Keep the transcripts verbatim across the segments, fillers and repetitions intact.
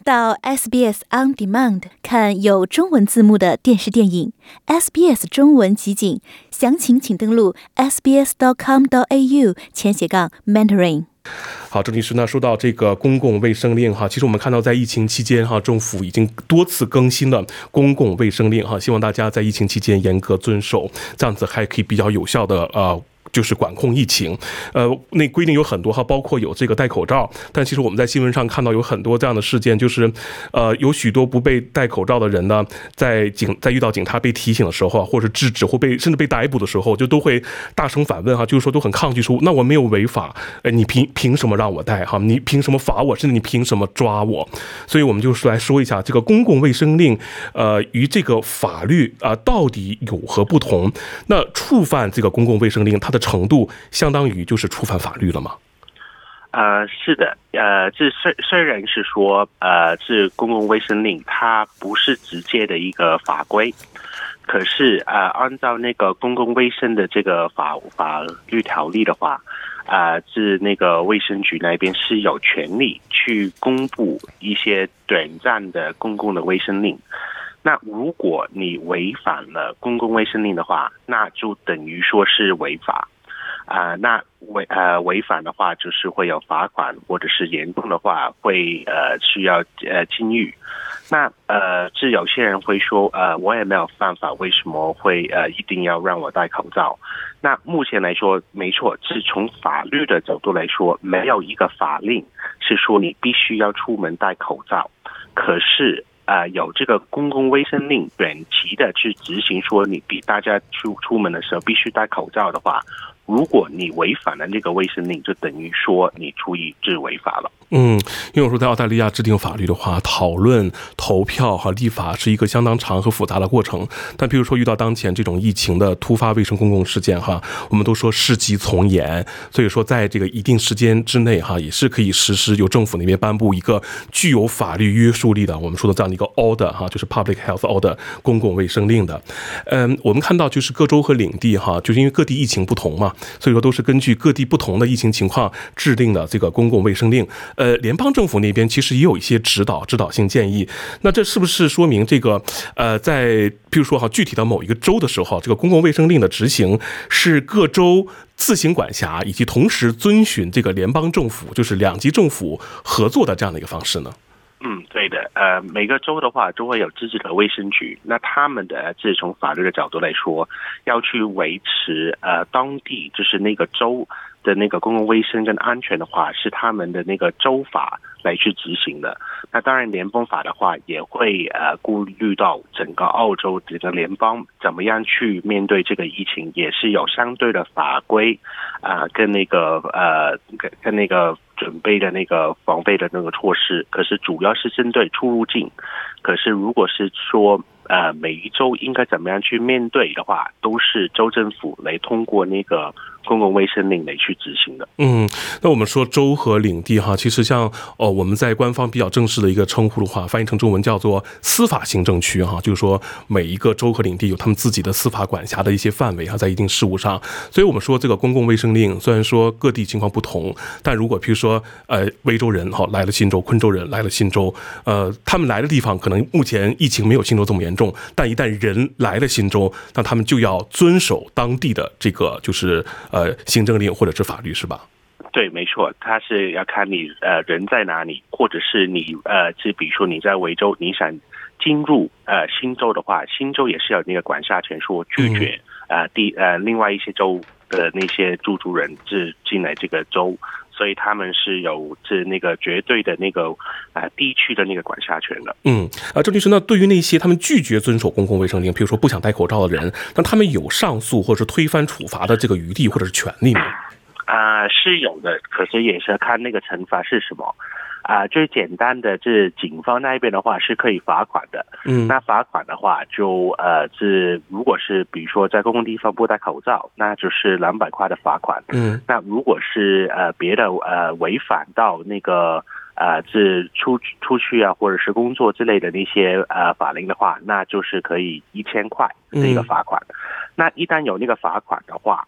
到 S B S On Demand 看有中文字幕的电视电影 S B S 中文集锦，详情请登录 s b s dot com dot a u 前斜杠 mentoring。 好，郑律师呢说到这个公共卫生令哈，其实我们看到在疫情期间哈，政府已经多次更新了公共卫生令哈，希望大家在疫情期间严格遵守，这样子还可以比较有效的呃。就是管控疫情，呃，那规定有很多哈，包括有这个戴口罩，但其实我们在新闻上看到有很多这样的事件，就是，呃，有许多不被戴口罩的人呢，在警在遇到警察被提醒的时候，或者制止或被甚至被逮捕的时候，就都会大声反问哈，就是说都很抗拒说，那我没有违法，呃，你凭凭什么让我戴哈？你凭什么罚我？甚至你凭什么抓我？所以我们就是来说一下这个公共卫生令，呃，与这个法律啊、呃、到底有何不同？那触犯这个公共卫生令，它的程度相当于就是触犯法律了吗？ 呃，是的，呃，这虽虽然是说，呃，这公共卫生令它不是直接的一个法规，可是呃，按照那个公共卫生的这个法法律条例的话，呃，是那个卫生局那边是有权利去公布一些短暂的公共的卫生令。那如果你违反了公共卫生令的话，那就等于说是违法，啊、呃，那违呃违反的话就是会有罚款，或者是严重的话会呃需要呃禁狱。那呃，是有些人会说，呃，我也没有犯法，为什么会呃一定要让我戴口罩？那目前来说，没错，是从法律的角度来说，没有一个法令是说你必须要出门戴口罩，可是。呃，有这个公共卫生令短期的去执行，说你比大家出出门的时候必须戴口罩的话，如果你违反了这个卫生令，就等于说你出于是违法了。 嗯，因为我说在澳大利亚制定法律的话，讨论、投票和立法是一个相当长和复杂的过程。但比如说遇到当前这种疫情的突发卫生公共事件哈，我们都说事急从严，所以说在这个一定时间之内哈，也是可以实施由政府那边颁布一个具有法律约束力的我们说的这样的一个 order 哈，就是 public health order 公共卫生令的。嗯，我们看到就是各州和领地哈，就是因为各地疫情不同嘛，所以说都是根据各地不同的疫情情况制定的这个公共卫生令。呃，联邦政府那边其实也有一些指导指导性建议，那这是不是说明这个呃，在譬如说哈，具体到某一个州的时候，这个公共卫生令的执行是各州自行管辖，以及同时遵循这个联邦政府，就是两级政府合作的这样的一个方式呢？ 嗯，对的，呃，每个州的话都会有自己的卫生局，那他们的这从法律的角度来说，要去维持呃当地就是那个州的那个公共卫生跟安全的话，是他们的那个州法来去执行的。那当然，联邦法的话也会呃顾虑到整个澳洲整个联邦怎么样去面对这个疫情，也是有相对的法规啊、呃，跟那个呃跟跟那个准备的那个防备的那个措施。可是主要是针对出入境。可是如果是说呃每一州应该怎么样去面对的话，都是州政府来通过那个公共卫生令来去执行的。 嗯，那我们说州和领地哈，其实像哦我们在官方比较正式的一个称呼的话，翻译成中文叫做司法行政区哈，就是说每一个州和领地有他们自己的司法管辖的一些范围哈，在一定事务上。所以我们说这个公共卫生令虽然说各地情况不同，但如果譬如说呃威州人哈来了新州，昆州人来了新州，呃他们来的地方可能目前疫情没有新州这么严重，但一旦人来了新州，那他们就要遵守当地的这个就是呃行政令或者是法律，是吧？ 对，没错，它是要看你呃人在哪里，或者是你呃，就比如说你在维州，你想进入呃新州的话，新州也是有那个管辖权，说拒绝、嗯、呃第呃另外一些州的那些驻族人是进来这个州。所以他们是有是那个绝对的那个呃地区的那个管辖权的。 嗯，啊，郑律师，那对于那些他们拒绝遵守公共卫生令，比如说不想戴口罩的人，那他们有上诉或者是推翻处罚的这个余地或者是权利吗？ 啊、呃，是有的，可是也是看那个惩罚是什么。啊、呃，最简单的，这警方那边的话是可以罚款的。嗯，那罚款的话就呃是，如果是比如说在公共地方不戴口罩，那就是两百块的罚款。嗯，那如果是呃别的呃违反到那个呃是出出去啊或者是工作之类的那些呃法令的话，那就是可以一千块的一个罚款。嗯、那一旦有那个罚款的话。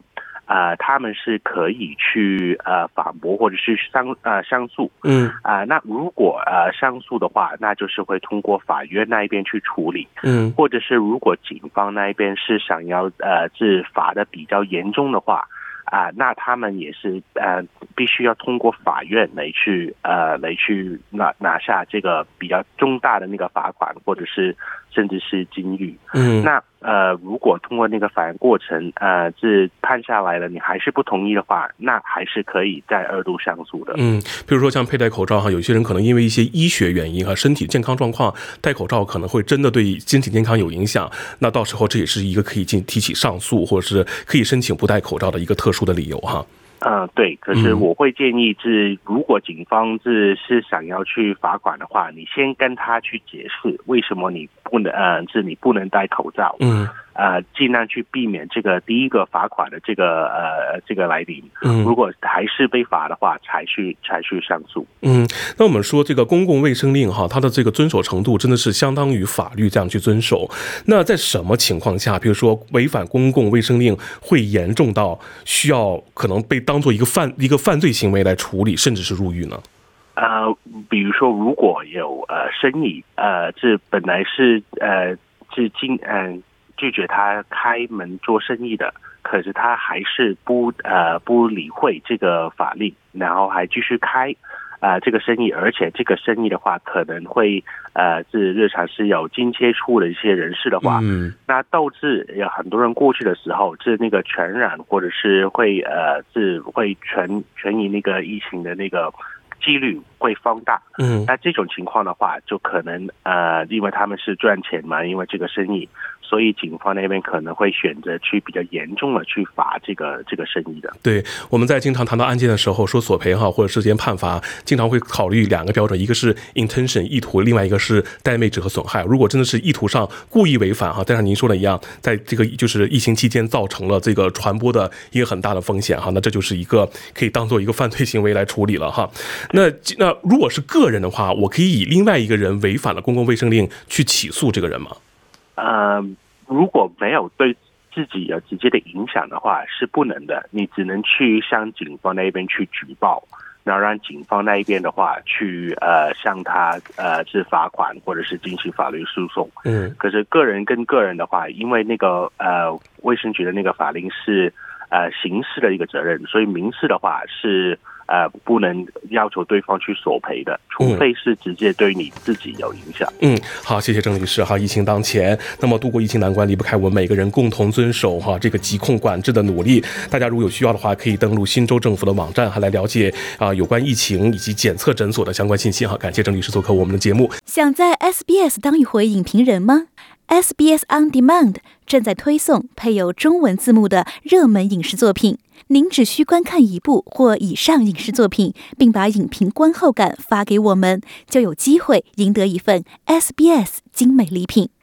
呃，他们是可以去呃反驳或者是上呃上诉， 嗯啊、呃，那如果呃上诉的话，那就是会通过法院那一边去处理， 嗯， 或者是如果警方那一边是想要呃是罚的比较严重的话，啊、呃，那他们也是呃必须要通过法院来去呃来去拿拿下这个比较重大的那个罚款，或者是甚至是禁狱， 嗯， 那。呃，如果通过那个法院过程，呃，是判下来了，你还是不同意的话，那还是可以再二度上诉的。 嗯，比如说像佩戴口罩哈，有些人可能因为一些医学原因哈，身体健康状况，戴口罩可能会真的对身体健康有影响。那到时候这也是一个可以进提起上诉，或者是可以申请不戴口罩的一个特殊的理由哈。 嗯，对。可是我会建议是，如果警方是是想要去罚款的话，你先跟他去解释为什么你不能呃是你不能戴口罩。 嗯。 呃，尽量去避免这个第一个罚款的这个呃这个来临。 嗯， 如果还是被罚的话，才去才去上诉。 嗯，那我们说这个公共卫生令哈，它的这个遵守程度真的是相当于法律这样去遵守。那在什么情况下，比如说违反公共卫生令会严重到需要可能被当做一个犯一个犯罪行为来处理，甚至是入狱呢？ 呃，比如说如果有呃生意呃这本来是呃是经嗯。呃拒绝他开门做生意的，可是他还是不呃不理会这个法令，然后还继续开呃这个生意，而且这个生意的话可能会呃是日常是有经接触的一些人士的话， 嗯， 那导致有很多人过去的时候，是那个传染或者是会呃是会传传移那个疫情的那个几率会放大。 嗯， 那这种情况的话，就可能呃因为他们是赚钱嘛，因为这个生意。所以警方那边可能会选择去比较严重的去罚这个这个生意的。 对，我们在经常谈到案件的时候，说索赔哈或者事件判罚，经常会考虑两个标准，一个是 intention 意图，另外一个是 damage 和损害。如果真的是意图上故意违反哈，就像您说的一样，在这个就是疫情期间造成了这个传播的一个很大的风险哈，那这就是一个可以当做一个犯罪行为来处理了哈。那那如果是个人的话，我可以以另外一个人违反了公共卫生令去起诉这个人吗？ 呃，如果没有对自己有直接的影响的话，是不能的。你只能去向警方那边去举报，然后让警方那一边的话去呃向他呃是罚款或者是进行法律诉讼。 嗯， 可是个人跟个人的话，因为那个呃卫生局的那个法令是呃刑事的一个责任，所以民事的话是。呃，不能要求对方去索赔的，除非是直接对你自己有影响。 嗯，好，谢谢郑律师哈。疫情当前，那么度过疫情难关离不开我们每个人共同遵守哈这个疾控管制的努力。大家如果有需要的话，可以登录新州政府的网站，还来了解啊、呃、有关疫情以及检测诊所的相关信息哈。感谢郑律师做客我们的节目。 想在 S B S 当一回影评人吗？S B S On Demand 正在推送配有中文字幕的热门影视作品。您只需观看一部或以上影视作品，并把影评观后感发给我们，就有机会赢得一份 S B S 精美礼品。